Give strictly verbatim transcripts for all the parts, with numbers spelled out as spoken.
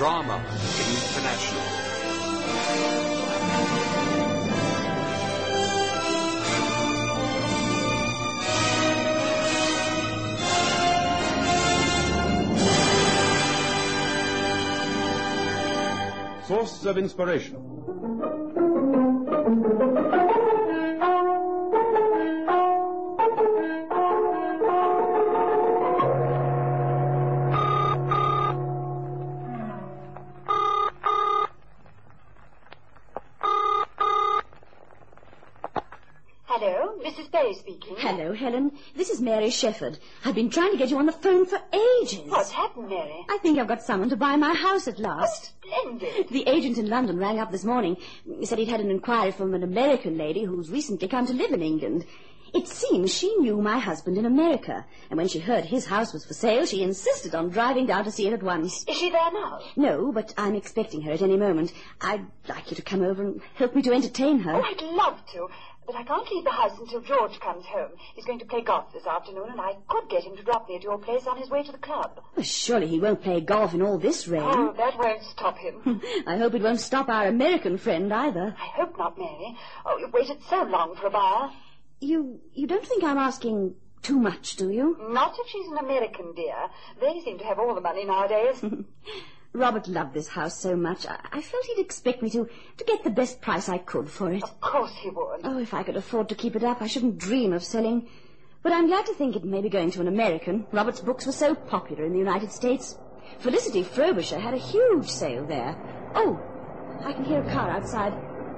Drama International. Source of inspiration. Hello, Missus Berry speaking. Hello, Helen. This is Mary Shepherd. I've been trying to get you on the phone for ages. What's happened, Mary? I think I've got someone to buy my house at Oh, last. splendid. The agent in London rang up this morning. He said he'd had an inquiry from an American lady who's recently come to live in England. It seems she knew my husband in America, and when she heard his house was for sale, she insisted on driving down to see it at once. Is she there now? No, but I'm expecting her at any moment. I'd like you to come over and help me to entertain her. Oh, I'd love to. But I can't leave the house until George comes home. He's going to play golf this afternoon, and I could get him to drop me at your place on his way to the club. Well, surely he won't play golf in all this rain. Oh, that won't stop him. I hope it won't stop our American friend either. I hope not, Mary. Oh, you've waited so long for a buyer. You you don't think I'm asking too much, do you? Not if she's an American, dear. They seem to have all the money nowadays. Robert loved this house so much. I, I felt he'd expect me to, to get the best price I could for it. Of course he would. Oh, if I could afford to keep it up, I shouldn't dream of selling. But I'm glad to think it may be going to an American. Robert's books were so popular in the United States. Felicity Frobisher had a huge sale there. Oh, I can hear a car outside.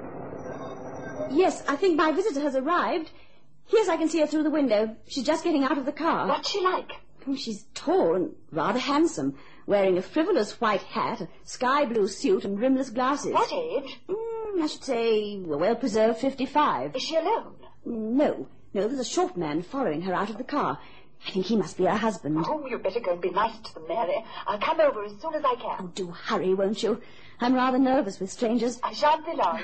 Yes, I think my visitor has arrived. Yes, I can see her through the window. She's just getting out of the car. What's she like? Oh, she's tall and rather handsome, wearing a frivolous white hat, a sky-blue suit, and rimless glasses. What age? Mm, I should say a well-preserved fifty-five. Is she alone? No, no, there's a short man following her out of the car. I think he must be her husband. Oh, you'd better go and be nice to them, Mary. I'll come over as soon as I can. Oh, do hurry, won't you? I'm rather nervous with strangers. I shan't be long.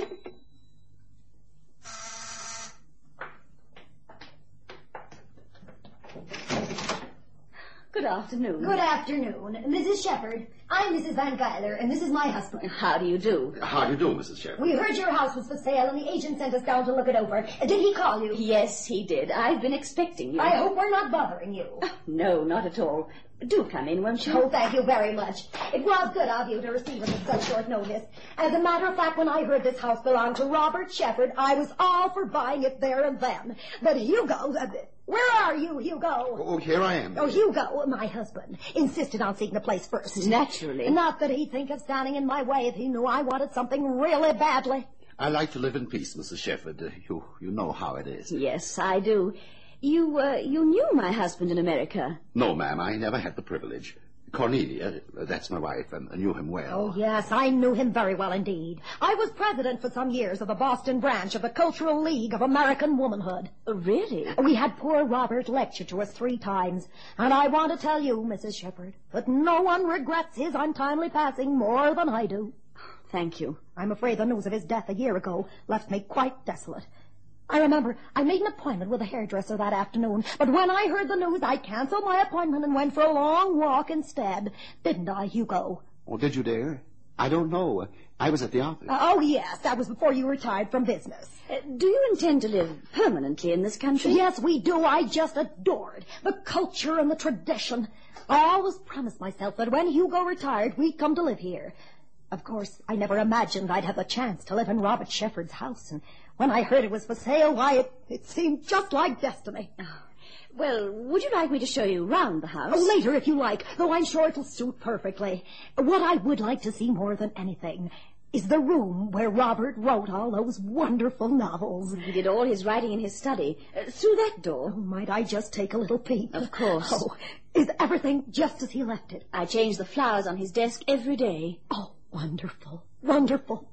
Good afternoon. Good afternoon. Missus Shepherd, I'm Missus Van Guyler, and this is my husband. How do you do? How do you do, Missus Shepherd? We heard your house was for sale, and the agent sent us down to look it over. Did he call you? Yes, he did. I've been expecting you. I hope we're not bothering you. No, not at all. Do come in, won't you? Oh, thank you very much. It was good of you to receive us at such short notice. As a matter of fact, when I heard this house belonged to Robert Shepherd, I was all for buying it there and then. But Hugo... Uh, where are you, Hugo? Oh, here I am. Oh, Hugo, my husband, insisted on seeing the place first. Naturally. Not that he'd think of standing in my way if he knew I wanted something really badly. I like to live in peace, Missus Shepherd. Uh, you, you know how it is. Yes, I do. You, uh, you knew my husband in America? No, ma'am, I never had the privilege. Cornelia, uh, that's my wife, and I knew him well. Oh, yes, I knew him very well indeed. I was president for some years of the Boston branch of the Cultural League of American Womanhood. Oh, really? We had poor Robert lecture to us three times, and I want to tell you, Missus Shepherd, that no one regrets his untimely passing more than I do. Thank you. I'm afraid the news of his death a year ago left me quite desolate. I remember I made an appointment with a hairdresser that afternoon, but when I heard the news, I canceled my appointment and went for a long walk instead. Didn't I, Hugo? Oh, did you dare? I don't know. I was at the office. Uh, oh, yes, that was before you retired from business. Uh, do you intend to live permanently in this country? Yes, we do. I just adore it. The culture and the tradition. I always promised myself that when Hugo retired, we'd come to live here. Of course, I never imagined I'd have the chance to live in Robert Shepherd's house, and when I heard it was for sale, why, it, it seemed just like destiny. Oh. Well, would you like me to show you round the house? Oh, later, if you like, though I'm sure it'll suit perfectly. What I would like to see more than anything is the room where Robert wrote all those wonderful novels. He did all his writing in his study. Uh, through that door. Oh, might I just take a little peek? Of course. Oh, is everything just as he left it? I change the flowers on his desk every day. Oh, wonderful, wonderful.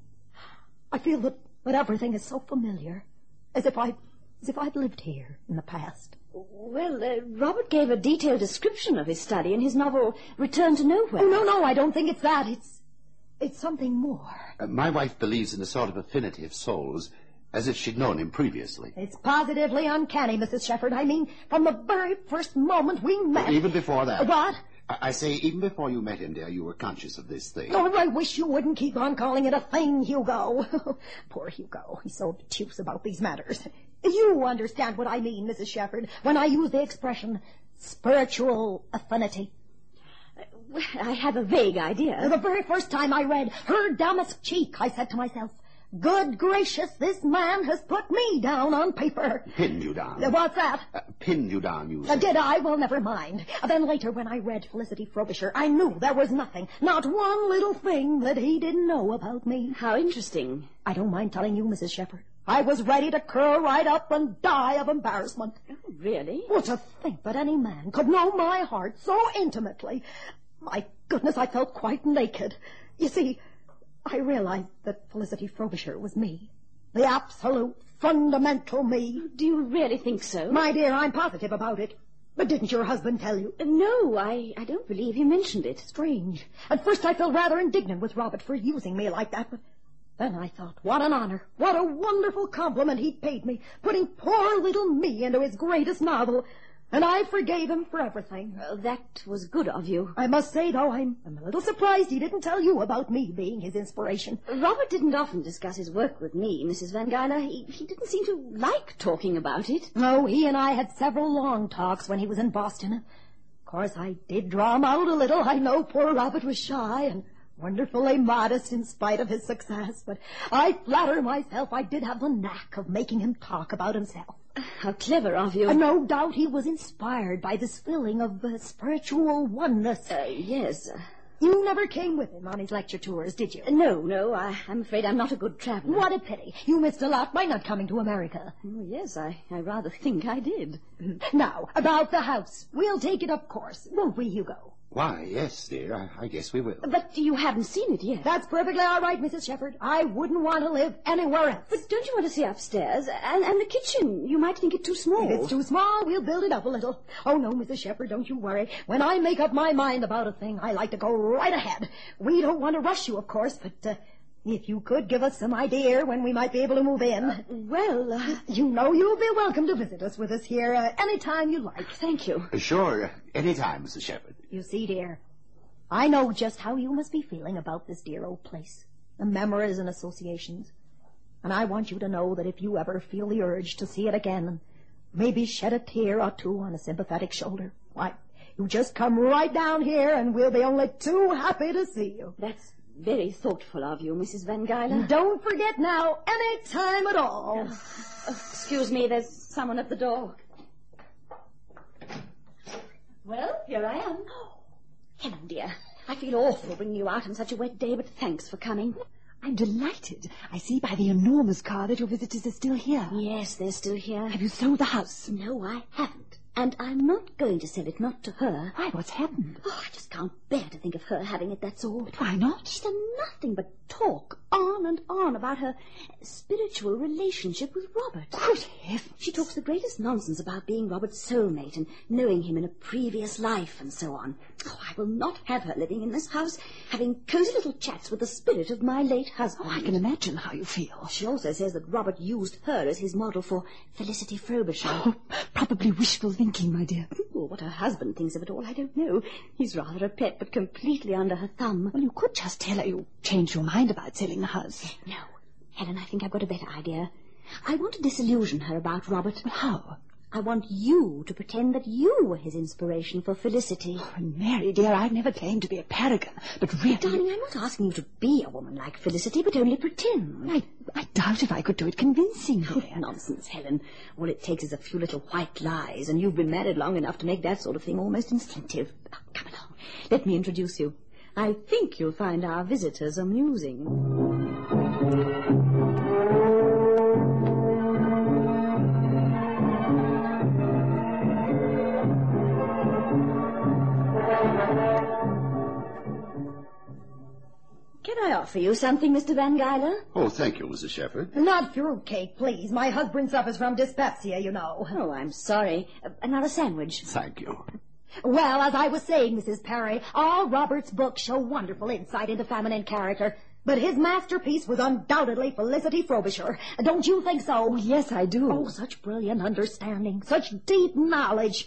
I feel that, that everything is so familiar, as if I, as if I'd lived here in the past. Well, uh, Robert gave a detailed description of his study in his novel Return to Nowhere. Oh, no, no, I don't think it's that. It's, it's something more. Uh, my wife believes in a sort of affinity of souls, as if she'd known him previously. It's positively uncanny, Missus Shepherd. I mean, from the very first moment we met. Even before that. What? I, I say, even before you met him, dear, you were conscious of this thing. Oh, I wish you wouldn't keep on calling it a thing, Hugo. Poor Hugo. He's so obtuse about these matters. You understand what I mean, Missus Shepherd, when I use the expression spiritual affinity. Well, I have a vague idea. The very first time I read Her Damask Cheek, I said to myself, good gracious, this man has put me down on paper. Pinned you down. Uh, what's that? Uh, pinned you down, you Uh, said. did I? Well, never mind. Uh, then later, when I read Felicity Frobisher, I knew there was nothing, not one little thing that he didn't know about me. How interesting. I don't mind telling you, Missus Shepherd. I was ready to curl right up and die of embarrassment. Oh, really? Well, to think that any man could know my heart so intimately. My goodness, I felt quite naked. You see, I realized that Felicity Frobisher was me. The absolute, fundamental me. Do you really think so? My dear, I'm positive about it. But didn't your husband tell you? Uh, no, I, I don't believe he mentioned it. Strange. At first I felt rather indignant with Robert for using me like that, but then I thought, what an honor, what a wonderful compliment he'd paid me, putting poor little me into his greatest novel. And I forgave him for everything. Uh, that was good of you. I must say, though, I'm, I'm a little surprised he didn't tell you about me being his inspiration. Robert didn't often discuss his work with me, Missus Van Guyler. He, he didn't seem to like talking about it. No, he and I had several long talks when he was in Boston. Of course, I did draw him out a little. I know poor Robert was shy and wonderfully modest in spite of his success, but I flatter myself I did have the knack of making him talk about himself. How clever of you. And no doubt he was inspired by this feeling of uh, spiritual oneness. Uh, yes. Uh, you never came with him on his lecture tours, did you? no, no, I, I'm afraid I'm not a good traveler. What a pity. You missed a lot by not coming to America. Oh, yes, I, I rather think I did. Now, about the house. We'll take it, of course, won't we, Hugo? Why, yes, dear, I, I guess we will. But you haven't seen it yet. That's perfectly all right, Missus Shepherd. I wouldn't want to live anywhere else. But don't you want to see upstairs? And, and the kitchen? You might think it too small. If it's too small, we'll build it up a little. Oh, no, Missus Shepherd, don't you worry. When I make up my mind about a thing, I like to go right ahead. We don't want to rush you, of course, but uh, if you could give us some idea when we might be able to move in. Uh, well, uh, you know you'll be welcome to visit us with us here uh, any time you like. Thank you. Uh, sure, any time, Missus Shepherd. You see, dear, I know just how you must be feeling about this dear old place, the memories and associations. And I want you to know that if you ever feel the urge to see it again, and maybe shed a tear or two on a sympathetic shoulder, why, you just come right down here and we'll be only too happy to see you. That's very thoughtful of you, Missus Van Guyler. Don't forget now, any time at all. Oh, oh, excuse me, there's someone at the door. Well, here I am. Helen, dear, I feel awful bringing you out on such a wet day, but thanks for coming. I'm delighted. I see by the enormous car that your visitors are still here. Yes, they're still here. Have you sold the house? No, I haven't. And I'm not going to sell it, not to her. Why, what's happened? Oh, I just can't bear to think of her having it, that's all. But why not? She's done nothing but talk on and on about her spiritual relationship with Robert. Good heavens. She talks the greatest nonsense about being Robert's soulmate and knowing him in a previous life and so on. Oh, I will not have her living in this house, having cosy little chats with the spirit of my late husband. Oh, I can imagine how you feel. She also says that Robert used her as his model for Felicity Frobisher. Oh, probably wishful thinking, my dear. Well, what her husband thinks of it all, I don't know. He's rather a pet, but completely under her thumb. Well, you could just tell her you changed your mind about selling the house. No. Helen, I think I've got a better idea. I want to disillusion her about Robert. Well, how? I want you to pretend that you were his inspiration for Felicity. Oh, Mary, dear, I've never claimed to be a paragon, but really... Darling, I'm not asking you to be a woman like Felicity, but only pretend. I, I doubt if I could do it convincingly. Oh, nonsense, Helen. All it takes is a few little white lies, and you've been married long enough to make that sort of thing almost instinctive. Oh, come along. Let me introduce you. I think you'll find our visitors amusing. Can I offer you something, Mister Van Guyler? Oh, thank you, Missus Shepherd. Not fruitcake, please. My husband suffers from dyspepsia, you know. Oh, I'm sorry. Uh, another sandwich. Thank you. Well, as I was saying, Missus Perry, all Robert's books show wonderful insight into feminine character. But his masterpiece was undoubtedly Felicity Frobisher. Don't you think so? Oh, yes, I do. Oh, such brilliant understanding, such deep knowledge.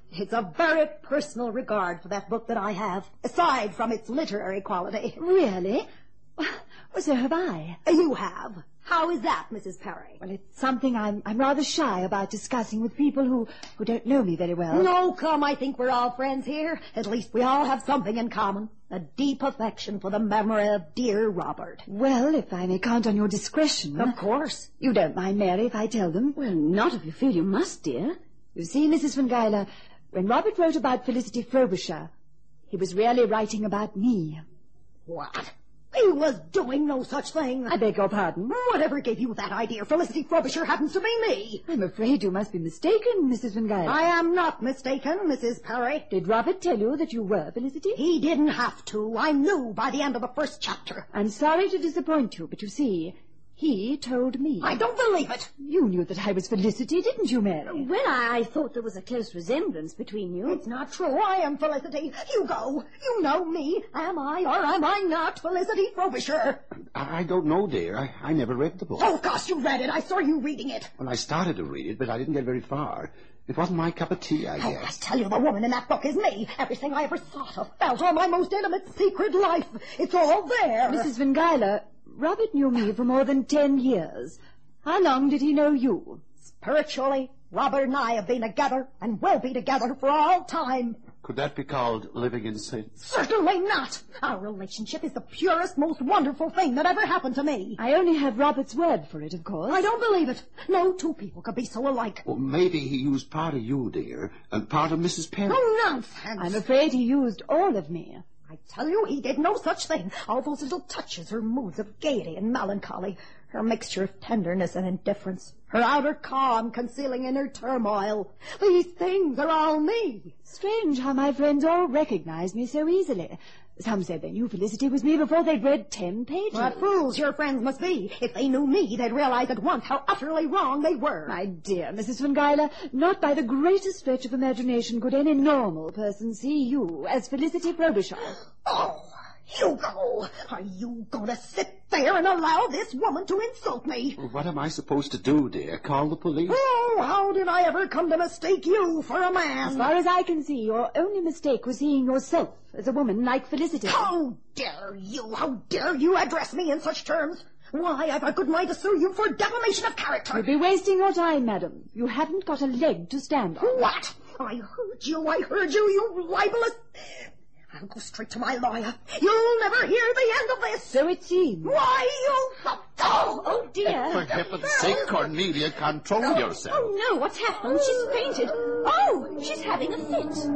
It's a very personal regard for that book that I have, aside from its literary quality. Really? Well, so have I. You have. How is that, Missus Perry? Well, it's something I'm I'm rather shy about discussing with people who, who don't know me very well. No, come, I think we're all friends here. At least we all have something in common. A deep affection for the memory of dear Robert. Well, if I may count on your discretion. Of course. You don't mind, Mary, if I tell them? Well, not if you feel you must, dear. You see, Missus Van Guyler, when Robert wrote about Felicity Frobisher, he was really writing about me. What? He was doing no such thing. I beg your pardon? Whatever gave you that idea? Felicity Frobisher happens to be me. I'm afraid you must be mistaken, Missus Van Guyler. I am not mistaken, Missus Perry. Did Robert tell you that you were Felicity? He didn't have to. I knew by the end of the first chapter. I'm sorry to disappoint you, but you see, he told me. I don't believe it. You knew that I was Felicity, didn't you, Mary? Well, I, I thought there was a close resemblance between you. It's not true. I am Felicity. Hugo, you know me. Am I or am I not Felicity Frobisher? I, I don't know, dear. I, I never read the book. Oh, of course you read it. I saw you reading it. Well, I started to read it, but I didn't get very far. It wasn't my cup of tea, I Oh, I guess. tell you, the woman in that book is me. Everything I ever thought of, felt, all my most intimate secret life. It's all there. Missus Van Guyler, Robert knew me for more than ten years. How long did he know you? Spiritually, Robert and I have been together and will be together for all time. Could that be called living in sin? Certainly not. Our relationship is the purest, most wonderful thing that ever happened to me. I only have Robert's word for it, of course. I don't believe it. No two people could be so alike. Well, maybe he used part of you, dear, and part of Missus Perry. Oh, nonsense. I'm afraid he used all of me. I tell you, he did no such thing. All those little touches, her moods of gaiety and melancholy, her mixture of tenderness and indifference, her outer calm concealing inner turmoil. These things are all me. Strange how my friends all recognize me so easily. Some said they knew Felicity was me before they'd read ten pages. What fools your friends must be. If they knew me, they'd realize at once how utterly wrong they were. My dear Missus Van Guyler, not by the greatest stretch of imagination could any normal person see you as Felicity Frobisher. Oh, Hugo, are you going to sit there and allow this woman to insult me? Well, what am I supposed to do, dear? Call the police? Oh, how did I ever come to mistake you for a man? As far as I can see, your only mistake was seeing yourself as a woman like Felicity. How dare you, how dare you address me in such terms? Why, I've a good mind to sue you for defamation of character. You'll be wasting your time, madam. You haven't got a leg to stand on. What? I heard you, I heard you, you libelous... I'll go straight to my lawyer. You'll never hear the end of this. So it seems. Why, you... Oh, Oh, dear. For heaven's sake, Cornelia, control yourself. Oh, no, what's happened? She's fainted. Oh, she's having a fit.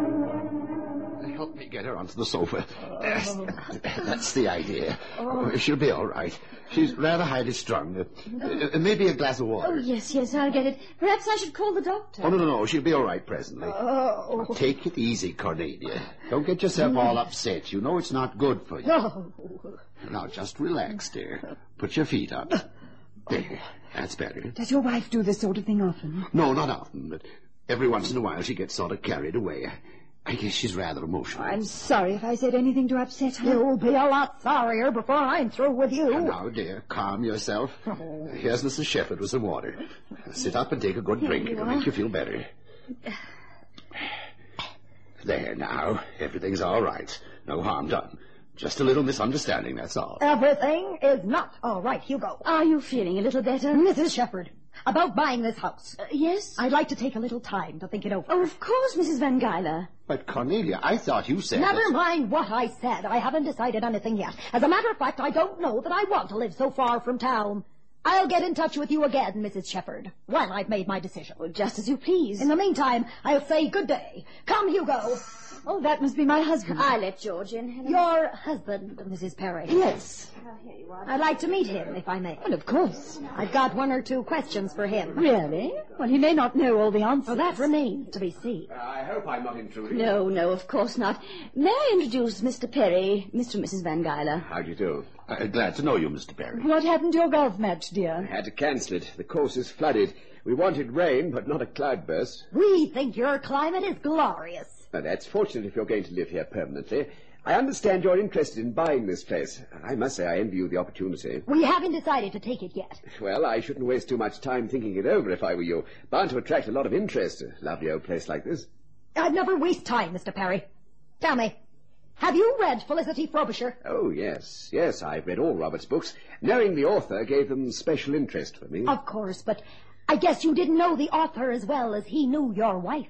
Help me get her onto the sofa. Yes, that's the idea. She'll be all right. She's rather highly strung. Uh, uh, maybe a glass of Oh, water. yes, yes, I'll get it. Perhaps I should call the doctor. Oh, no, no, no. She'll be all right presently. Oh. Take it easy, Cornelia. Don't get yourself all upset. You know it's not good for you. No. Now, just relax, dear. Put your feet up. There. That's better. Does your wife do this sort of thing often? No, not often, but every once in a while she gets sort of carried away. I guess she's rather emotional. I'm sorry if I said anything to upset her. You'll be a lot sorrier before I'm through with you. Now, dear, calm yourself. Here's Missus Shepherd with some water. Sit up and take a good drink. It'll make you feel better. There, now. Everything's all right. No harm done. Just a little misunderstanding, that's all. Everything is not all right, Hugo. Are you feeling a little better? Missus Shepherd, about buying this house. Uh, yes? I'd like to take a little time to think it over. Oh, of course, Missus Van Guyler. But, Cornelia, I thought you said Never that... mind what I said. I haven't decided anything yet. As a matter of fact, I don't know that I want to live so far from town. I'll get in touch with you again, Missus Shepherd, when I've made my decision. Well, just as you please. In the meantime, I'll say good day. Come, Hugo. Oh, that must be my husband. I let George in. Helen. Your husband, Missus Perry. Yes. Oh, here you are. I'd like to meet him, if I may. Well, of course. I've got one or two questions for him. Really? Well, he may not know all the answers. Well, that remains to be seen. I hope I'm not intruding. No, no, of course not. May I introduce Mister Perry, Mister and Missus Van Guyler? How do you do? Uh, glad to know you, Mister Perry. What happened to your golf match, I dear? had to cancel it. The course is flooded. We wanted rain, but not a cloudburst. We think your climate is glorious. Now, that's fortunate if you're going to live here permanently. I understand you're interested in buying this place. I must say I envy you the opportunity. We haven't decided to take it yet. Well, I shouldn't waste too much time thinking it over if I were you. Bound to attract a lot of interest. A lovely old place like this. I'd never waste time, Mister Perry. Tell me, have you read Felicity Frobisher? Oh, yes, yes, I've read all Robert's books. Knowing the author gave them special interest for me. Of course, but I guess you didn't know the author as well as he knew your wife.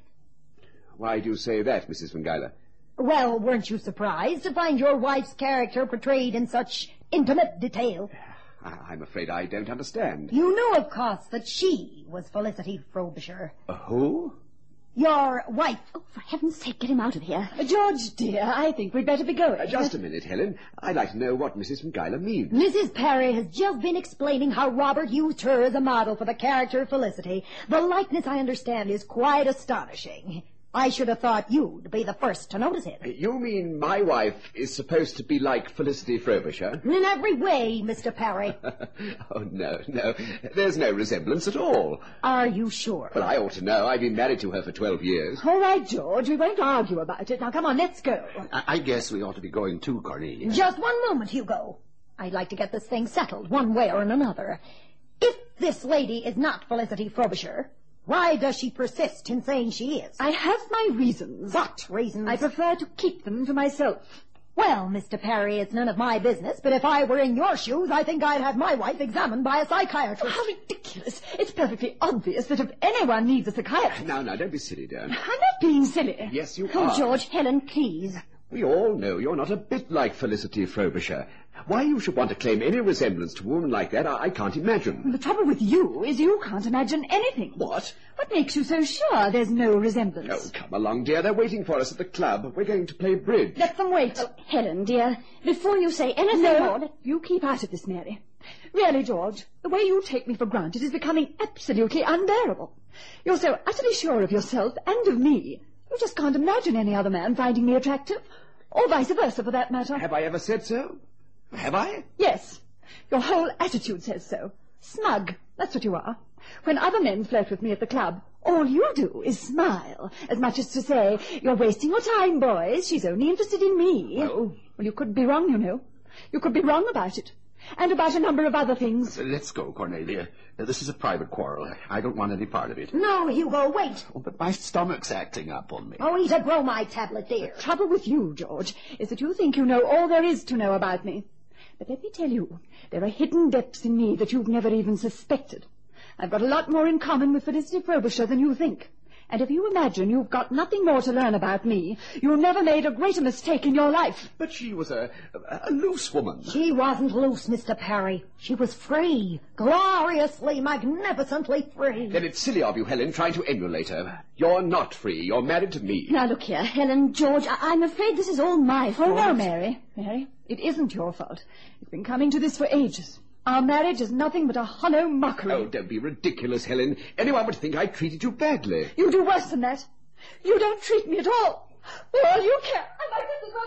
Why do you say that, Missus Van Guyler? Well, weren't you surprised to find your wife's character portrayed in such intimate detail? I- I'm afraid I don't understand. You knew, of course, that she was Felicity Frobisher. Uh, who? Your wife. Oh, for heaven's sake, get him out of here. Uh, George, dear, I think we'd better be going. Uh, just a minute, Helen. I'd like to know what Missus Van Guyler means. Missus Perry has just been explaining how Robert used her as a model for the character Felicity. The likeness, I understand, is quite astonishing. I should have thought you'd be the first to notice it. You mean my wife is supposed to be like Felicity Frobisher? In every way, Mister Perry. Oh, no, no. There's no resemblance at all. Are you sure? Well, I ought to know. I've been married to her for twelve years. All right, George, we won't argue about it. Now, come on, let's go. I, I guess we ought to be going too, Cornelia. Just one moment, Hugo. I'd like to get this thing settled one way or another. If this lady is not Felicity Frobisher, why does she persist in saying she is? I have my reasons. What reasons? I prefer to keep them to myself. Well, Mister Perry, it's none of my business, but if I were in your shoes, I think I'd have my wife examined by a psychiatrist. How ridiculous. It's perfectly obvious that if anyone needs a psychiatrist... Now, now, don't be silly, dear. I'm not being silly. Yes, you Oh, are. George, Helen, please. We all know you're not a bit like Felicity Frobisher. Why you should want to claim any resemblance to a woman like that, I, I can't imagine. The trouble with you is you can't imagine anything. What? What makes you so sure there's no resemblance? Oh, come along, dear. They're waiting for us at the club. We're going to play bridge. Let them wait. Oh, Helen, dear, before you say anything no, more... you keep out of this, Mary. Really, George, the way you take me for granted is becoming absolutely unbearable. You're so utterly sure of yourself and of me. You just can't imagine any other man finding me attractive. Or vice versa, for that matter. Have I ever said so? Have I? Yes. Your whole attitude says so. Smug. That's what you are. When other men flirt with me at the club, all you do is smile, as much as to say, you're wasting your time, boys. She's only interested in me. Oh. Well, you could be wrong, you know. You could be wrong about it. And about a number of other things. Let's go, Cornelia. Uh, This is a private quarrel. I don't want any part of it. No, Hugo, wait. Oh, but my stomach's acting up on me. Oh, eat a bromide tablet, dear. Trouble with you, George, is that you think you know all there is to know about me. But let me tell you, there are hidden depths in me that you've never even suspected. I've got a lot more in common with Felicity Frobisher than you think. And if you imagine you've got nothing more to learn about me, you never made a greater mistake in your life. But she was a, a, a loose woman. She wasn't loose, Mister Perry. She was free. Gloriously, magnificently free. Then it's silly of you, Helen, trying to emulate her. You're not free. You're married to me. Now, look here, Helen, George, I- I'm afraid this is all my fault. Oh, no, Mary. Mary, it isn't your fault. It's been coming to this for ages. Our marriage is nothing but a hollow mockery. Oh, don't be ridiculous, Helen. Anyone would think I treated you badly. You do worse than that. You don't treat me at all. For all you care. And my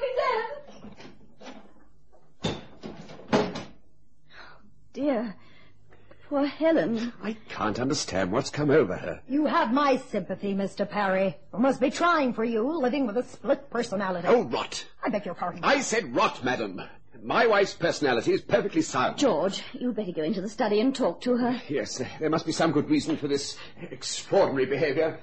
business will be dead. Dear, poor Helen. I can't understand what's come over her. You have my sympathy, Mister Perry. It must be trying for you, living with a split personality. Oh, rot. I beg your pardon. I said rot, madam. My wife's personality is perfectly sound. George, you'd better go into the study and talk to her. Yes, uh, there must be some good reason for this extraordinary behavior.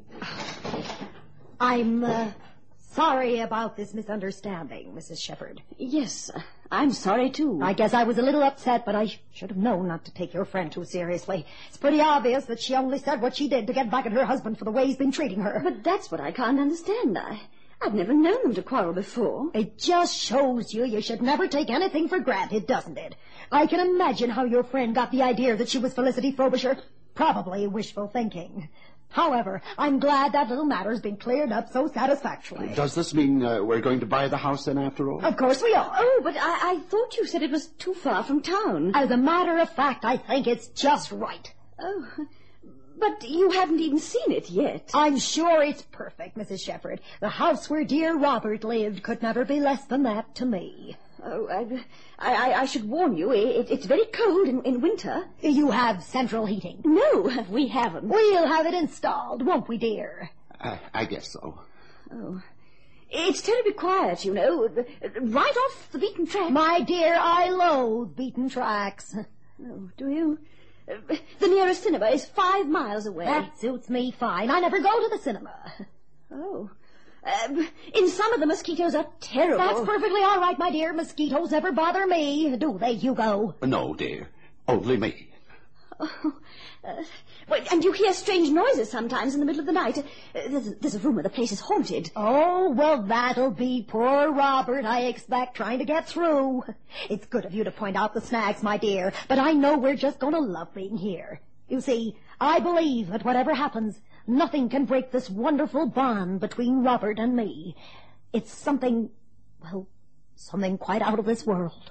I'm, uh, sorry about this misunderstanding, Missus Shepherd. Yes, uh, I'm sorry, too. I guess I was a little upset, but I should have known not to take your friend too seriously. It's pretty obvious that she only said what she did to get back at her husband for the way he's been treating her. But that's what I can't understand. I, I've never known them to quarrel before. It just shows you you should never take anything for granted, doesn't it? I can imagine how your friend got the idea that she was Felicity Frobisher. Probably wishful thinking. However, I'm glad that little matter's been cleared up so satisfactorily. Does this mean uh, we're going to buy the house then, after all? Of course we are. Oh, but I, I thought you said it was too far from town. As a matter of fact, I think it's just right. Oh, but you haven't even seen it yet. I'm sure it's perfect, Missus Shepherd. The house where dear Robert lived could never be less than that to me. Oh, I, I, I should warn you, it, it's very cold in, in winter. You have central heating. No, we haven't. We'll have it installed, won't we, dear? I, I guess so. Oh, it's terribly quiet, you know, right off the beaten track. My dear, I loathe beaten tracks. Oh, do you? The nearest cinema is five miles away. That suits me fine. I never go to the cinema. Oh. Um, in summer, the mosquitoes are terrible. That's perfectly all right, my dear. Mosquitoes never bother me, do they, Hugo? No, dear. Only me. Oh, uh, well, and you hear strange noises sometimes in the middle of the night. Uh, there's, there's a rumour the place is haunted. Oh, well, that'll be poor Robert, I expect, trying to get through. It's good of you to point out the snags, my dear, but I know we're just going to love being here. You see, I believe that whatever happens, nothing can break this wonderful bond between Robert and me. It's something, well, something quite out of this world.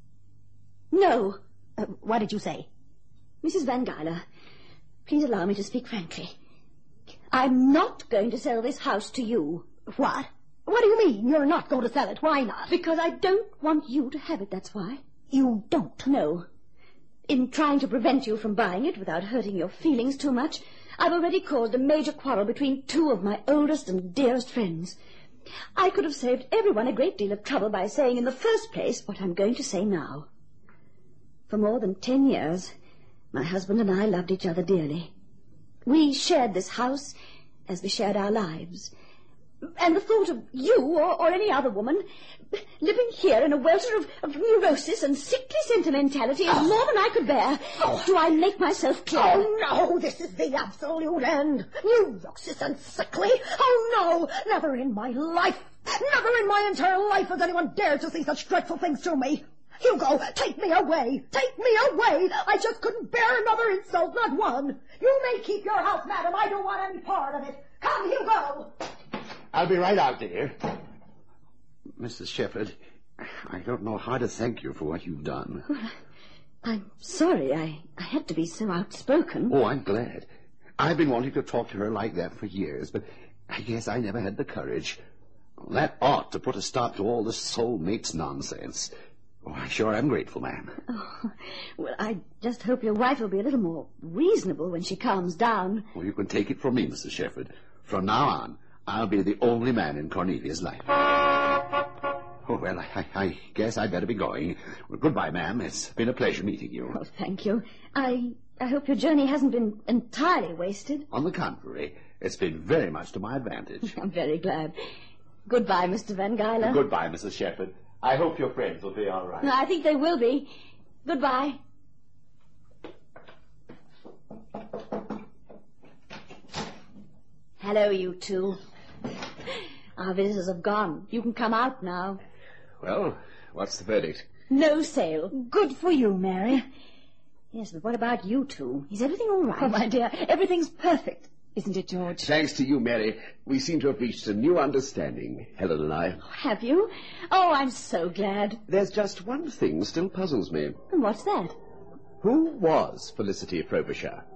No. Uh, what did you say? Missus Van Guyler, please allow me to speak frankly. I'm not going to sell this house to you. What? What do you mean you're not going to sell it? Why not? Because I don't want you to have it, that's why. You don't? No. In trying to prevent you from buying it without hurting your feelings too much, I've already caused a major quarrel between two of my oldest and dearest friends. I could have saved everyone a great deal of trouble by saying in the first place what I'm going to say now. For more than ten years, my husband and I loved each other dearly. We shared this house as we shared our lives. And the thought of you or, or any other woman living here in a welter of, of neurosis and sickly sentimentality is oh. more than I could bear. Oh. Do I make myself clear? Oh, no, this is the absolute end. Neurosis and sickly? Oh, no, never in my life, never in my entire life has anyone dared to say such dreadful things to me. Hugo, take me away! Take me away! I just couldn't bear another insult, not one. You may keep your house, madam. I don't want any part of it. Come, Hugo! I'll be right out, dear. Missus Shepherd, I don't know how to thank you for what you've done. Well, I'm sorry. I, I had to be so outspoken. Oh, I'm glad. I've been wanting to talk to her like that for years, but I guess I never had the courage. That ought to put a stop to all this soulmates nonsense. Oh, I sure am grateful, ma'am. Oh, well, I just hope your wife will be a little more reasonable when she calms down. Well, you can take it from me, Missus Shepherd. From now on, I'll be the only man in Cornelia's life. Oh, well, I, I guess I'd better be going. Well, goodbye, ma'am. It's been a pleasure meeting you. Oh, thank you. I, I hope your journey hasn't been entirely wasted. On the contrary, it's been very much to my advantage. I'm very glad. Goodbye, Mister Van Guyler. Goodbye, Missus Shepherd. I hope your friends will be all right. No, I think they will be. Goodbye. Hello, you two. Our visitors have gone. You can come out now. Well, what's the verdict? No sale. Good for you, Mary. Yes, but what about you two? Is everything all right? Oh, my dear, everything's perfect. Isn't it, George? Thanks to you, Mary. We seem to have reached a new understanding, Helen and I. Have you? Oh, I'm so glad. There's just one thing still puzzles me. And what's that? Who was Felicity Frobisher?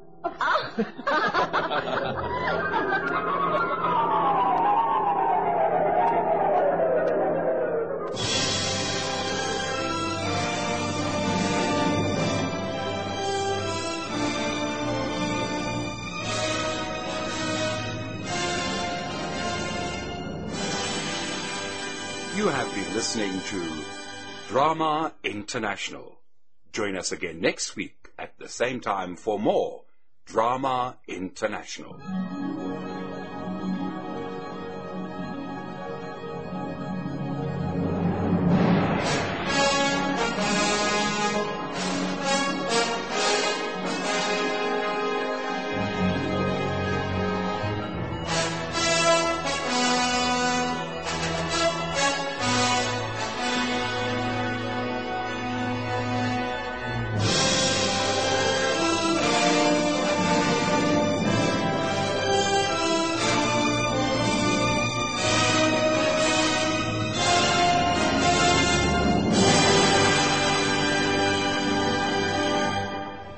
You have been listening to Drama International. Join us again next week at the same time for more Drama International.